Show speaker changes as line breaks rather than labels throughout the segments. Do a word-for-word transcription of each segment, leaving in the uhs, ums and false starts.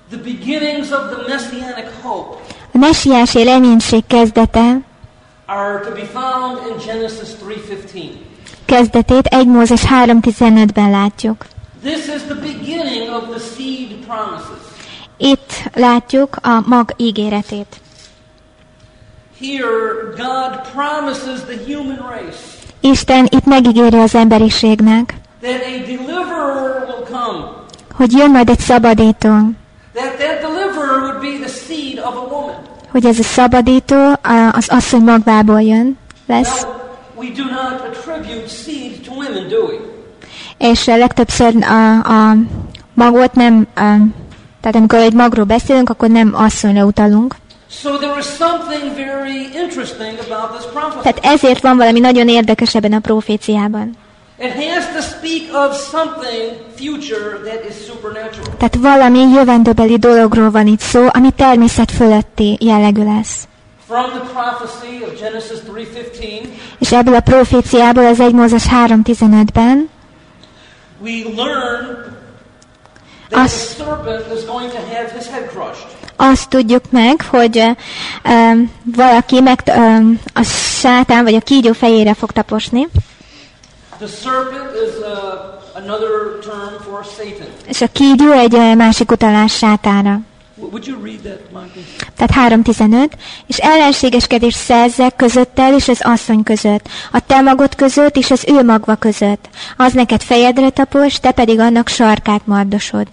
The beginnings of the messianic hope.
A messiási reménység kezdete
are to be found in Genesis three fifteen.
Kezdetét egy Mózes három tizenötben látjuk.
This is the beginning of the seed promises.
Itt látjuk a mag ígéretét.
Here God promises the human race.
Isten itt megígéri az emberiségnek,
that a deliverer will come.
Hogy jön majd egy szabadító.
That that deliverer would be the seed of a woman.
Hogy ez a szabadító az asszony magvából jön, lesz.
Now, we do not attribute seed to women, do we?
És legtöbbször a, a magot nem, a, tehát amikor egy magról beszélünk, akkor nem asszonyra utalunk.
So there is something very interesting about this prophecy.
Tehát ezért van valami nagyon érdekes ebben a proféciában.
It has to speak of something future that is supernatural.
Tehát valami jövendőbeli dologról van itt szó, ami természet fölötti jellegű lesz.
From the prophecy of Genesis three fifteen,
és ebből a proféciából az egy Mózes három tizenötben
we learn that the serpent is going to have his head crushed.
Azt tudjuk meg, hogy uh, valaki meg uh, a sátán vagy a kígyó fejére fog taposni.
The serpent is uh, another term for Satan.
És a kígyó egy uh, másik utalás sátánra.
Would you read that, Michael?
Tehát három tizenöt, és ellenségeskedés szerzek közöttel és az asszony között, a te magod között és az ő magva között. Az neked fejedre tapos, te pedig annak sarkát mardosod.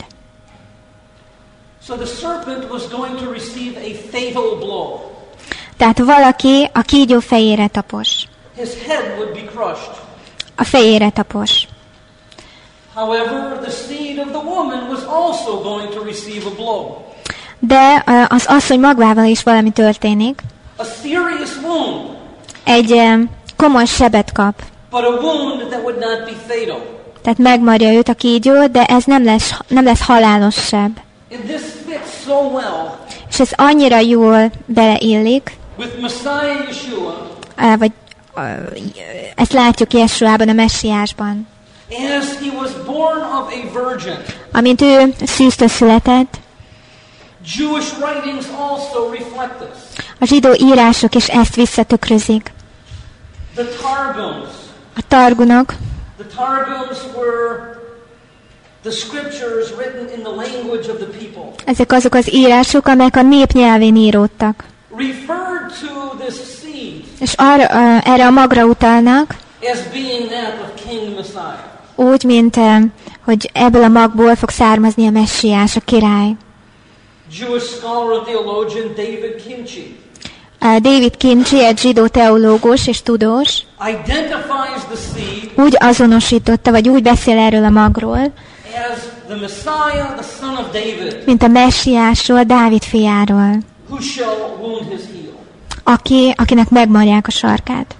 So the serpent was going to receive a fatal blow.
Tehát valaki a kígyó fejére tapos.
His head would be crushed.
A fejére tapos.
However, the seed of the woman was also going to receive a blow.
De az asszony magvával is valami történik.
A serious wound.
Egy um, komoly sebet kap.
But a wound that would not be fatal.
Tehát megmarja őt a kígyó, de ez nem lesz, nem lesz halálos seb.
And this fits so well.
És ez annyira jól beleillik.
With Messiah Yeshua.
Uh, vagy uh, ezt látjuk Jesuában, a messiásban.
As he was born of a virgin.
Amint ő szűztől született.
Jewish writings also reflect this.
A zsidó írások is ezt visszatükrözik.
The Targums.
A targunok.
The Targums were the scriptures written in the language of the people.
Ezek azok az írások, amelyek a nép nyelvén íródtak.
Referred to this seed.
És arra, uh, erre a magra utalnak.
As being that of King Messiah.
Úgy, mint uh, hogy ebből a magból fog származni a messiás, a király.
Jewish scholar and theologian David Kimchi.
Uh, David Kimchi, egy zsidó teológus és tudós,
identifies the seed
úgy azonosította, vagy úgy beszél erről a magról,
as the Messiah, the son of David,
mint a messiásról, Dávid fiáról,
who shall wound his heel.
Aki, akinek megmarják a sarkát.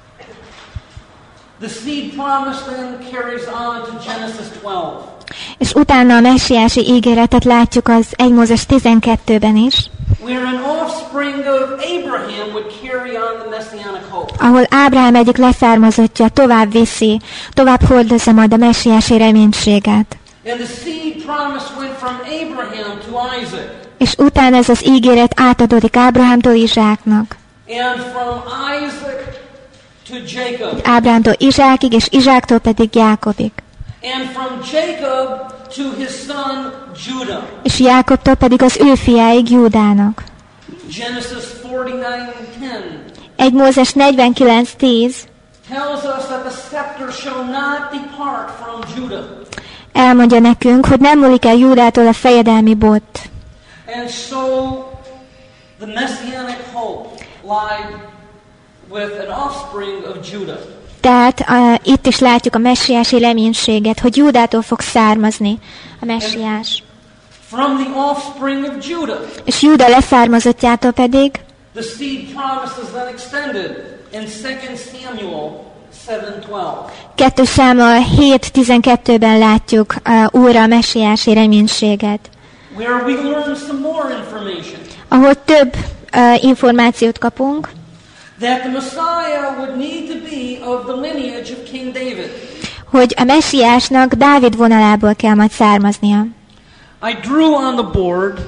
The seed promise then carries on to Genesis twelve.
És utána a messiási ígéretet látjuk az egy Mózes tizenkettőben is,
where an offspring of Abraham would carry on the messianic hope.
Ahol Ábrahám egyik leszármazottja tovább viszi, tovább hordozza majd a messiási reménységet.
And the seed promise went from Abraham to Isaac.
És utána ez az ígéret átadódik Ábrahámtól Izsáknak.
And from Isaac to Jacob.
Ábrahámtól Izsákig, és Izsáktól pedig Jákobig.
And from Jacob to his son Judah.
És Jákobtól pedig az ő fiáig Júdának.
Genesis forty-nine ten.
egy Mózes negyvenkilenc tíz
tells us that the scepter shall not depart from Judah.
Elmondja nekünk, hogy nem múlik el Júdától a fejedelmi bot.
And so the messianic hope lied with an offspring of Judah.
Tehát uh, itt is látjuk a messiási reménységet, hogy Júdától fog származni a messiás.
From the offspring of Judah.
És Júda leszármazottjától pedig
the seed promise is then extended in Second Samuel seven twelve.
kettő Sámuel hét tizenkettőben látjuk uh, újra a messiási reménységet.
Where we learn some more information.
Ahol több uh, információt kapunk.
That the Messiah would need to be of the lineage of King David.
Hogy a messiásnak Dávid vonalából kell majd származnia.
I drew on the board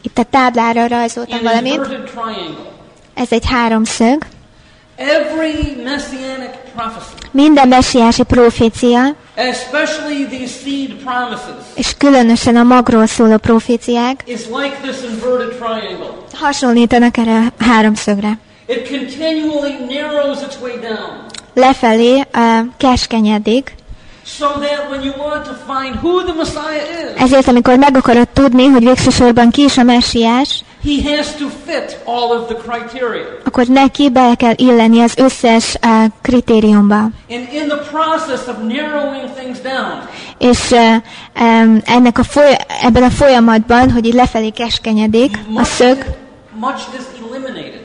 Itt a táblára rajzoltam
an
valamit.
inverted triangle.
Ez egy háromszög.
Every messianic prophecy,
Minden messiási profécia,
especially these seed promises,
és különösen a magról szóló proféciák
is like this inverted triangle.
hasonlítanak erre a háromszögre.
It continually narrows its way down.
Lefelé uh, keskenyedik,
So that when you want to find who the Messiah is,
ezért amikor meg akarod tudni, hogy végsősorban ki is a messiás,
he has to fit all of the criteria.
akkor neki bele kell illeni az összes uh, kritériumba.
And in the process of narrowing things down,
És uh, um, ennek a foly- ebben a folyamatban, hogy így lefelé keskenyedik a
much,
szög,
much is eliminated.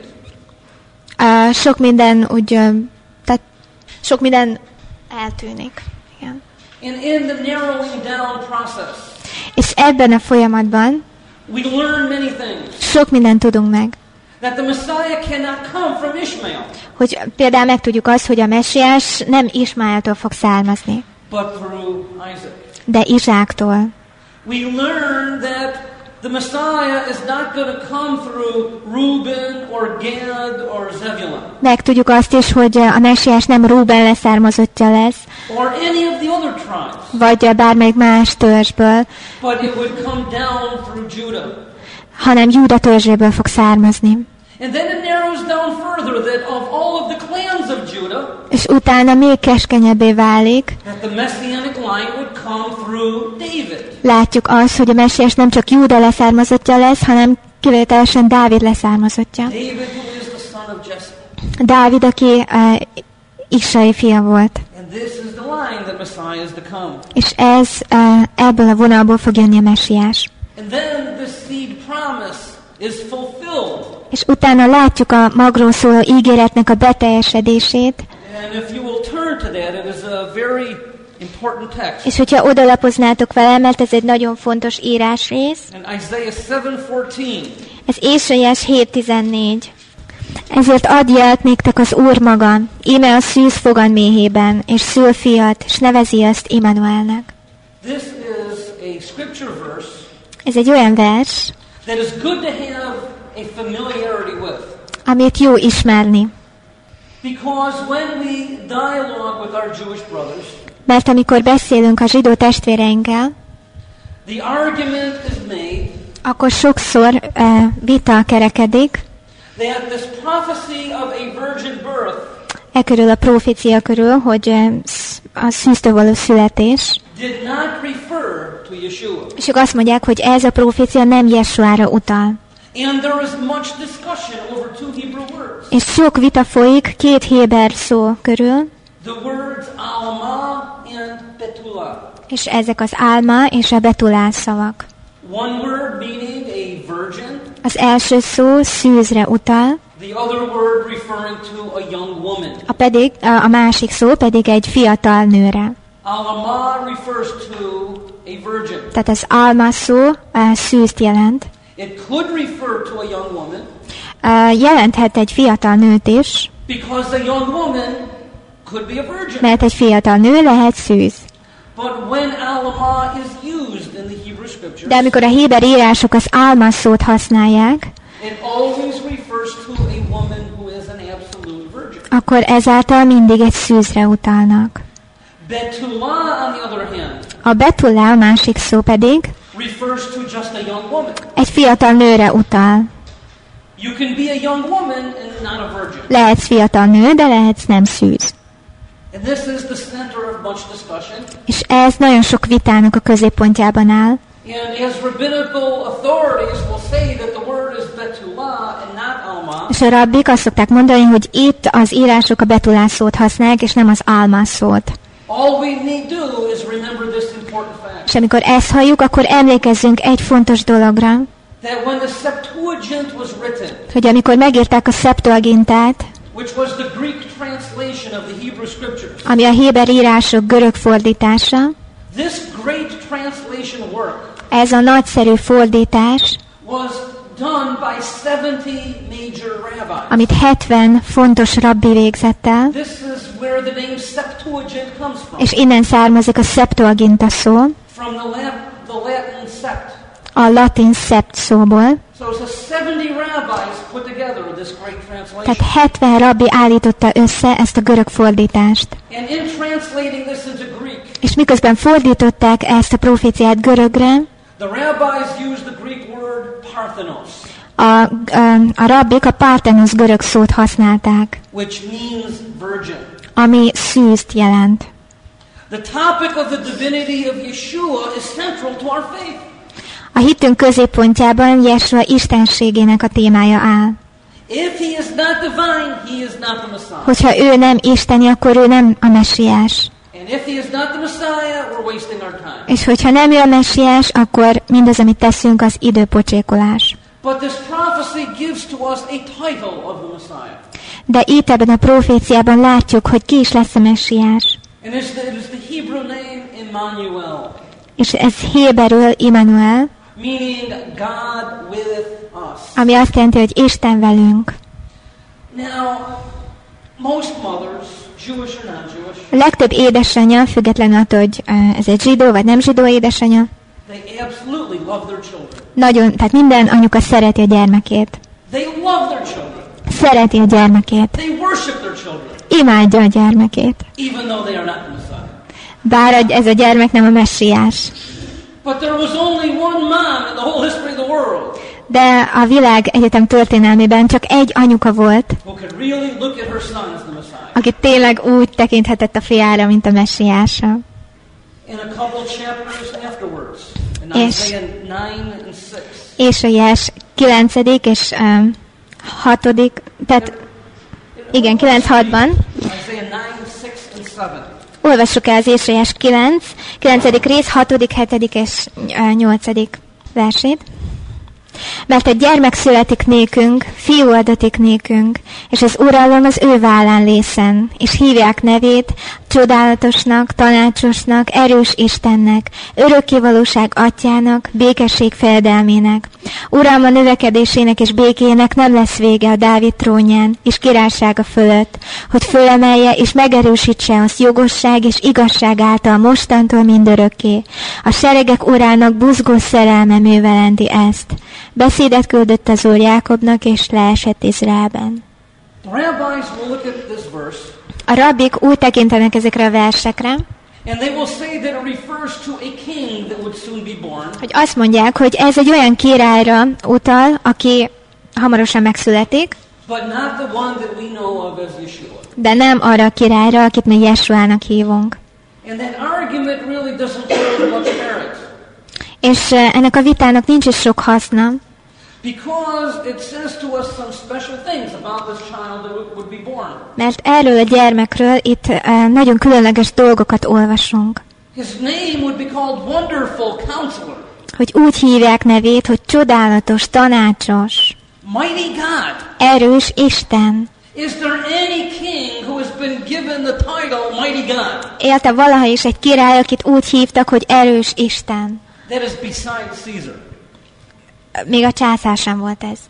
uh, sok minden úgy, uh, tehát sok minden eltűnik. Igen.
And in the narrowing down process,
És ebben a folyamatban
we learn many things.
sok mindent tudunk meg.
That the Messiah cannot come from Ishmael,
Hogy például megtudjuk azt, hogy a messiás nem Ismáeltól fog származni,
but through Isaac.
de Izsáktól.
We learn that the Messiah is not going to come through Reuben or Gad or Zebulun,
Megtudjuk azt is, hogy a messiás nem Rúben leszármazottja lesz,
or any of the other tribes,
vagy bármelyik más törzsből,
but it would come down through Judah.
hanem Júda törzséből fog származni.
And then it narrows down further that of all of the clans of Judah,
És utána még keskenyebbé válik.
that the messianic line would come through David.
Látjuk azt, hogy a messiás nem csak Júda leszármazottja lesz, hanem kivételesen Dávid leszármazottja.
David, who is the son of Jesse.
Dávid, aki uh, Isai fia volt.
And this is the line that Messiah is to come.
És ez uh, ebből a vonalból fog jönni a messiás.
And then the seed promise is fulfilled.
És utána látjuk a magról szóló ígéretnek a beteljesedését,
And if you will turn to that, it is a very important text.
és hogyha odalapoznátok vele, mert ez egy nagyon fontos írásrész,
In Isaiah seven fourteen,
ez Ézsaiás hét tizennégy. Ezért ad jelt néktek az Úr maga, íme a szűz fogad méhében, és szül fiat, és nevezi azt Immanuelnek.
this is a scripture verse
Ez egy olyan vers,
that is good to have a familiarity with.
amit jó ismerni.
Because when we dialogue with our Jewish brothers,
Mert amikor beszélünk a zsidó testvéreinkkel,
the argument is made
akkor sokszor uh, vita kerekedik
that this prophecy of a virgin birth
e körül a profécia körül, hogy uh, sz- a szűztől való születés,
did not refer to Yeshua.
és ők azt mondják, hogy ez a profécia nem Jesuára utal.
And there is much discussion over two Hebrew words.
És sok vita folyik két héber szó körül,
The words Alma and Betula.
és ezek az álma és a betulál szavak.
One word meaning a virgin,
Az első szó szűzre utal,
the other word referring to a young woman.
a, pedig, a a másik szó pedig egy fiatal nőre.
Alma refers to a virgin.
Tehát az álma szó uh, szűzt jelent.
It could refer to a young woman
Uh, jelenthet egy fiatal nőt is,
because a young woman could be a virgin.
mert egy fiatal nő lehet szűz.
But when Alma is used in the Hebrew scriptures,
De amikor a héber írások az álma szót használják,
it always refers to a woman who is an absolute virgin.
akkor ezáltal mindig egy szűzre utalnak.
Betula, on the other hand,
A betulá, a másik szó pedig
refers to just a young woman.
egy fiatal nőre utal.
You can be a young woman and not a virgin.
Lehetsz fiatal nő, de lehetsz nem szűz.
And this is the center of much discussion.
És ez nagyon sok vitának a középpontjában áll.
And as rabbinical authorities will say that the word is betula and not alma,
És a rabbik azt szokták mondani, hogy itt az írások a betulá szót használják, és nem az álma szót.
all we need do is remember this important fact.
És amikor ezt halljuk, akkor emlékezzünk egy fontos dologra,
That when the Septuagint was written,
hogy amikor megírták a Septuagintát,
which was the Greek translation of the Hebrew scriptures,
ami a héber írások görög fordítása,
this great translation work
ez a nagyszerű fordítás,
was done by seventy major rabbis.
amit hetven fontos rabbi végzett el,
This is where the name Septuagint comes from.
és innen származik a Septuaginta szó,
From the, Lat- the Latin sept,
a latin szept szóból.
So it's a seventy rabbis put together this great translation.
Tehát hetven rabbi állította össze ezt a görög fordítást.
And in translating this into Greek,
És miközben fordították ezt a proféciát görögre,
the rabbis used the Greek word parthenos,
a, a, a rabbik a parthenos görög szót használták,
which means virgin.
ami szűzt jelent.
The topic of the divinity of Yeshua is central to our faith.
A hitünk középpontjában Jesua istenségének a témája áll.
If he is not divine, he is not the Messiah.
Hogyha ő nem isteni, akkor ő nem a messiás.
And if he is not the Messiah, we're wasting our time.
És hogyha nem ő a messiás, akkor mindaz, amit teszünk, az időpocsékolás.
But this prophecy gives to us a title of the Messiah.
De itt ebben a proféciában látjuk, hogy ki is lesz a messiás.
And it's the, it is the Hebrew name Emmanuel,
És ez héberül Immanuel,
meaning God with us.
ami azt jelenti, hogy Isten velünk.
Now, most mothers, Jewish or non-Jewish,
A legtöbb édesanyja, függetlenül attól, hogy eh, ez egy zsidó vagy nem zsidó édesanyja,
they absolutely love their children.
nagyon, tehát minden anyuka szereti a gyermekét.
They love their children.
Szereti a gyermekét.
They worship their children,
Imádja a gyermekét.
even though they are not the Messiah.
Bár ez a gyermek nem a messiás.
But there was only one mom in the whole history of the world
De a világ egyetem történelmében csak egy anyuka volt,
who could really look at her son as the Messiah.
aki tényleg úgy tekinthetett a fiára, mint a messiásra.
In a couple chapters afterwards, in
Yes.
Isaiah nine and six,
Ézsaiás kilencedik és um, hatodik, tehát igen, kilenc hatban.
Isaiah nine, six and seven.
Olvassuk el az Ézsaiás kilenc, kilencedik rész, hatodik, hetedik és nyolcadik versét. Mert egy gyermek születik nékünk, fiú adatik nékünk, és az uralom az ő vállán lészen, és hívják nevét csodálatosnak, tanácsosnak, erős Istennek, örökkévalóság atyának, békesség fejedelmének. Uralma növekedésének és békének nem lesz vége a Dávid trónján és királysága fölött, hogy fölemelje és megerősítse azt jogosság és igazság által mostantól mindörökké. A seregek urának buzgó szerelme művelendi ezt. Beszédet küldött az Úr Jákobnak, és leesett Izraelben.
The rabbis will look at this verse,
A rabbik úgy tekintenek ezekre a versekre,
and they will say that it refers to a king that would soon be born,
hogy azt mondják, hogy ez egy olyan királyra utal, aki hamarosan megszületik,
but not the one that we know of as Yeshua.
de nem arra a királyra, akit mi Jesuának hívunk.
And that argument really doesn't hold much merit,
És eh, ennek a vitának nincs is sok haszna,
because it says to us some special things about this child that would be born.
mert erről a gyermekről itt eh, nagyon különleges dolgokat olvasunk.
His name would be called Wonderful Counselor,
Hogy úgy hívják nevét, hogy csodálatos, tanácsos,
Mighty God.
erős Isten.
Is there any king who has been given the title Mighty God
Élte valaha is egy király, akit úgy hívtak, hogy erős Isten.
that is beside Caesar?
Még a császár sem volt ez.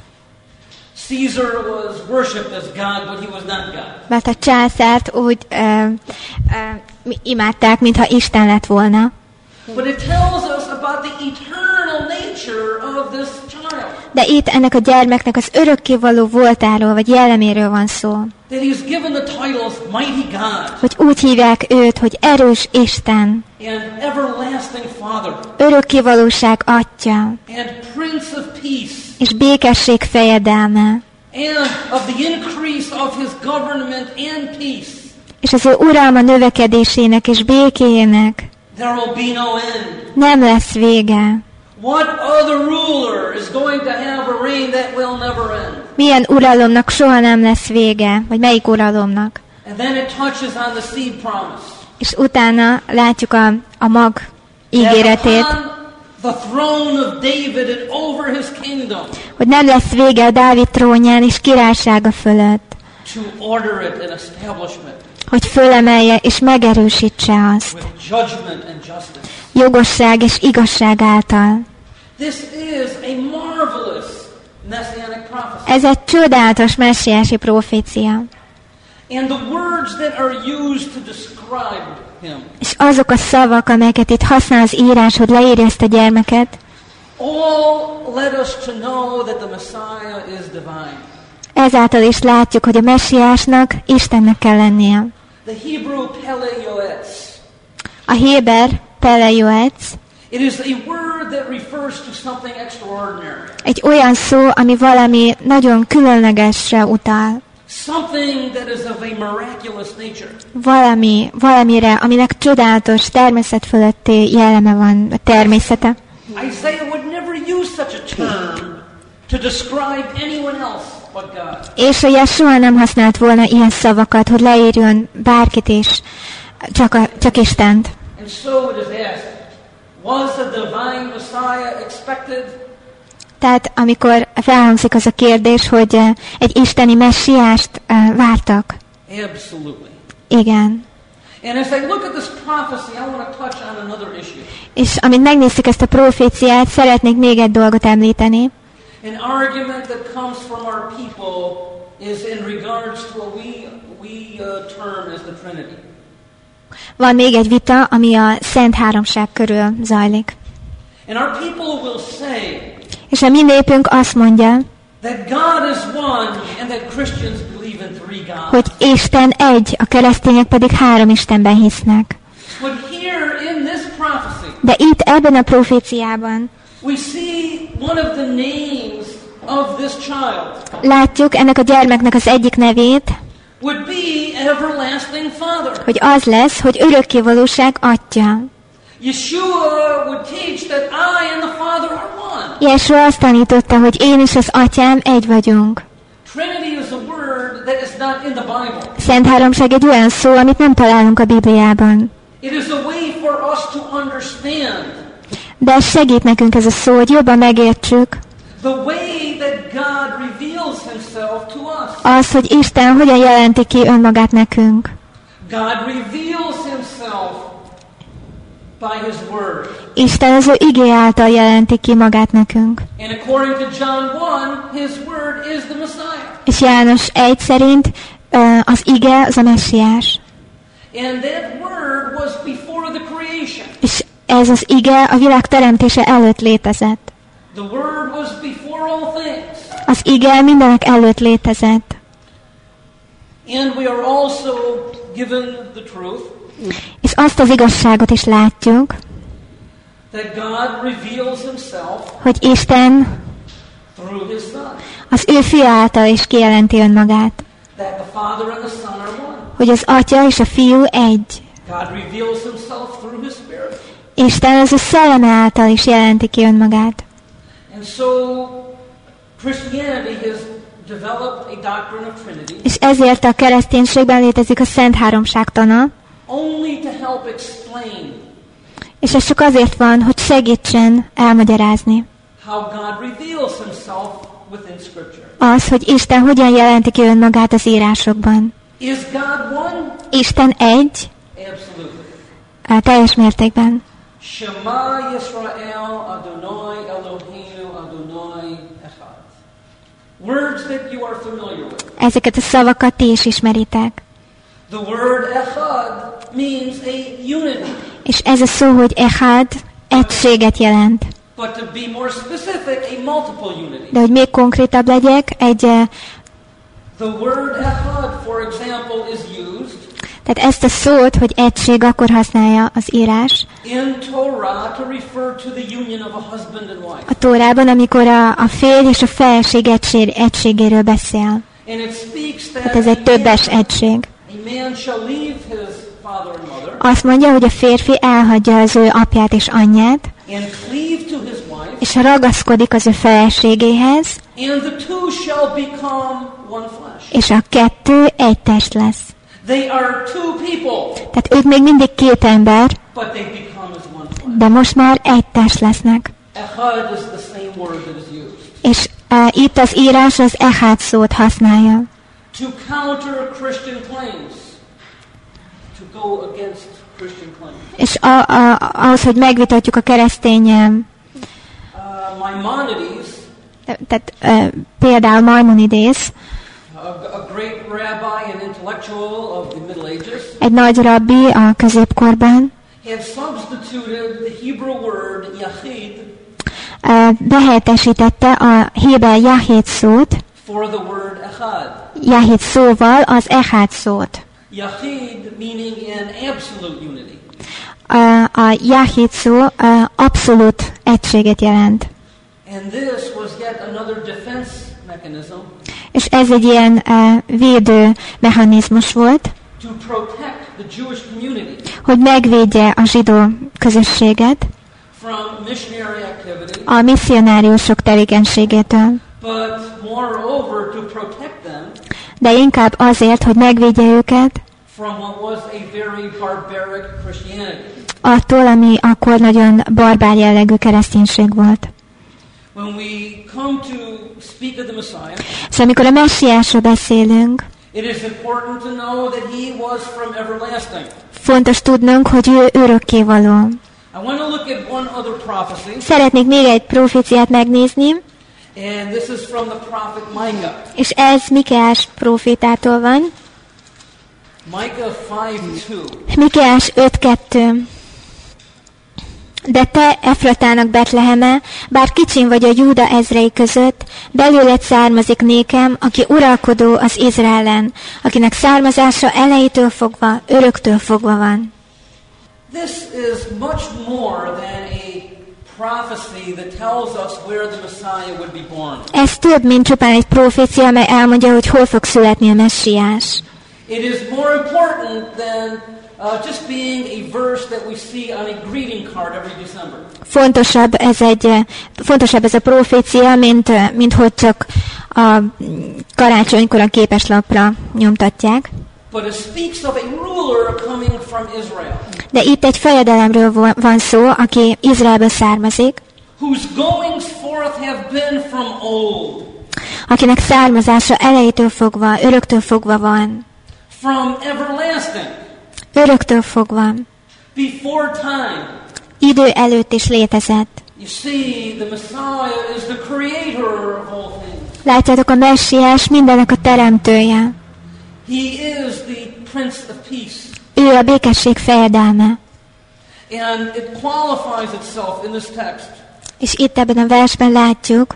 Caesar was worshipped as God, but he was not God.
Mert a császárt úgy ö, ö, imádták, mintha Isten lett volna.
But it tells us about the eternal nature of this child.
De itt ennek a gyermeknek az örökkévaló voltáról, vagy jelleméről van szó.
That he was given the title of Mighty God
Hogy úgy hívják őt, hogy erős Isten,
and Everlasting Father
örökkévalóság atya,
and Prince of Peace,
és békesség fejedelme,
and of the increase of his government and peace.
és az ő uralma növekedésének és békéjének
There will be no end.
nem lesz vége.
What other ruler is going to have a reign that will never end?
Milyen uralomnak soha nem lesz vége, vagy melyik uralomnak.
And then it touches on the seed promise.
És utána látjuk a, a mag ígéretét,
That upon the throne of David and over his kingdom,
hogy nem lesz vége a Dávid trónján és királysága fölött,
to order it and establishment
hogy fölemelje és megerősítse azt,
with judgment and justice.
jogosság és igazság által.
This is a marvelous messianic prophecy.
Ez egy csodálatos messiási profécia.
And the words that are used to describe him
És azok a szavak, amelyeket itt használ az írás, hogy leírja ezt a gyermeket,
all led us to know that the Messiah is divine.
Ezáltal is látjuk, hogy a messiásnak Istennek kell lennie.
The Hebrew Peleioetz.
A héber Peleioetz
It is a word that refers to something extraordinary.
egy olyan szó, ami valami nagyon különlegesre utal.
Something that is of a miraculous nature.
Valami, valamire, aminek csodálatos, természet fölötti jelleme van, a természete.
Isaiah would never use such a term to describe anyone else but God.
Ésaja soha nem használt volna ilyen szavakat, hogy leírjon bárkit is, csak, a, csak Istent.
And so it is asked, was a divine Messiah expected?
Tehát amikor felhangzik az a kérdés, hogy uh, egy isteni messiást uh, vártak.
Absolutely.
Igen.
And as I look at this prophecy, I want to touch on another issue.
És amint megnézzük ezt a proféciát, szeretnék még egy dolgot említeni.
An argument that comes from our people is in regards to what we, we uh, term as the Trinity.
Van még egy vita, ami a Szent Háromság körül zajlik.
And our people will say
És a mi népünk azt mondja,
that God is one and that Christians believe in three gods.
hogy Isten egy, a keresztények pedig három Istenben hisznek.
But here in this prophecy,
De itt ebben a proféciában
we see one of the names of this child
látjuk ennek a gyermeknek az egyik nevét,
would be everlasting Father.
hogy az lesz, hogy örökkévalóság atya.
Yeshua would teach that I and the Father are one.
Jeshua azt tanította, hogy én és az atyám egy vagyunk.
Trinity is a word that is not in the Bible.
Szent Háromság egy olyan szó, amit nem találunk a Bibliában.
It is a way for us to understand
De ez segít nekünk ez a szó, hogy jobban megértsük
the way that God reveals himself to us.
az, hogy Isten hogyan jelenti ki önmagát nekünk.
God reveals himself by his word.
Isten az ő igé által jelenti ki magát nekünk.
And according to John one, his word is the Messiah.
És János egy szerint ö, az ige az a messiás.
And that word was before the creation.
És ez az ige a világ teremtése előtt létezett.
The word was before all things.
Az ige mindenek előtt létezett.
And we are also given the truth
És azt az igazságot is látjuk,
that God reveals himself
hogy Isten
through his Son.
az ő fia által is kijelenti önmagát.
That the Father and the Son are one.
Hogy az atya és a fiú egy.
God reveals himself through his Spirit.
Isten az ő szelleme által is jelenti ki önmagát.
And so Christianity has developed a doctrine of Trinity
És ezért a kereszténységben létezik a Szent Háromság tana,
only to help explain
és ez csak azért van, hogy segítsen elmagyarázni
how God reveals himself within Scripture.
az, hogy Isten hogyan jelenti ki önmagát az írásokban.
Is God one?
Isten egy,
Absolutely.
á, teljes mértékben.
Shema Yisrael Adonai Eloheinu Adonai Echad. Words that you are familiar with.
Ezeket a szavakat ti is ismeritek.
The word Echad means a unity.
És ez a szó, hogy echad, egységet jelent.
But to be more specific, a multiple unity.
De hogy még konkrétabb legyek, egy, eh,
The word Echad, for example, is used
tehát ezt a szót, hogy egység, akkor használja az írás
in Torah to refer to the union of a husband and wife.
a Tórában, amikor a, a férj és a feleség egység, egységéről beszél.
And it speaks that
Hát ez egy
a
többes
man,
egység.
a man shall leave his father and mother
Azt mondja, hogy a férfi elhagyja az ő apját és anyját,
and cleave to his wife,
és ragaszkodik az ő feleségéhez,
and the two shall become one flesh.
és a kettő egy test lesz.
They are two people,
Tehát ők még mindig két ember,
but they become as one flesh.
de most már egy test lesznek.
Echad is the same word that is used.
És uh, itt az írás az echad szót használja.
To counter Christian claims, to go against Christian claims.
És a, a, ahhoz, hogy megvitatjuk a keresztény, uh,
Uh, Maimonides,
tehát uh, például Maimonides,
a, a great rabbi and intellectual of the Middle Ages,
egy nagy rabbi a középkorban,
had substituted the Hebrew word yachid
behelyettesítette a héber Jahid szót,
for the word echad.
Jahid szóval az Echad szót.
Yachid meaning in absolute unity.
A, a Jahid szó a, abszolút egységet jelent.
And this was yet another defense mechanism.
És ez egy ilyen uh, védő mechanizmus volt,
To protect the Jewish community.
Hogy megvédje a zsidó közösséget
From missionary activity.
A misszionáriusok tevékenységétől.
But moreover to protect them.
De inkább azért, hogy megvédje őket
from what was a very barbaric Christianity.
Attól, ami akkor nagyon barbár jellegű kereszténység volt.
When we come to speak of the Messiah,
és amikor a messiásról beszélünk,
it is important to know that he was from everlasting.
Fontos tudnunk, hogy ő örökkévaló.
I want to look at one other prophecy.
Szeretnék még egy proféciát megnézni.
And this is from the prophet Micah.
És ez Mikeás profétától van.
Micah five two.
Mikeás öt kettő. De te, Efratának Betleheme, bár kicsin vagy a Júda ezrei között, belőled származik nékem, aki uralkodó az Izraelen, akinek származása elejétől fogva, öröktől fogva van.
This is much more than a prophecy that tells us where the Messiah would be born.
Ez több, mint csupán egy profécia, amely elmondja, hogy hol fog születni a messiás.
It is more important than uh, just being a verse that we see on a greeting card every December.
Fontosabb ez egy fontosabb ez a profécia, mint mint hogy csak a karácsonykor a képeslapra nyomtatják.
But it speaks of a ruler coming from Israel.
De itt egy fejedelemről van szó, aki Izraelből származik,
whose goings forth have been from old.
Akinek származása elejétől fogva, öröktől fogva van.
From everlasting.
Öröktől fogva.
Before time.
Idő előtt is létezett.
You see, the Messiah is the creator of all things.
Látjátok, a messiás mindennek a teremtője.
He is the Prince of Peace.
Ő a békesség fejedelme.
And it qualifies itself in this text.
És itt ebben a versben látjuk,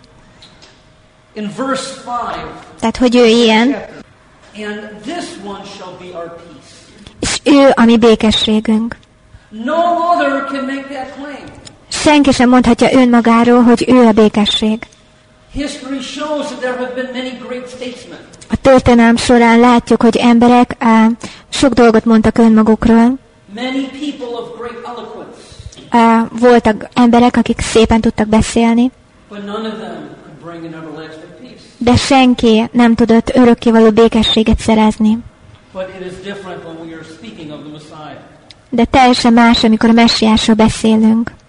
in verse five,
tehát, hogy ő ilyen,
and this one shall be our peace.
És ő a mi békességünk.
No other can make that claim.
Senki sem mondhatja önmagáról, hogy ő a békesség.
History shows that there have been many great statesmen.
A történelem során látjuk, hogy emberek uh, sok dolgot mondtak önmagukról.
Many people of great eloquence.
Uh, voltak emberek, akik szépen tudtak beszélni.
But none of them could bring an everlasting peace.
De senki nem tudott örökkévaló békességet szerezni.
But it is different when we are speaking of the Messiah.
De teljesen más, amikor a messiásról beszélünk.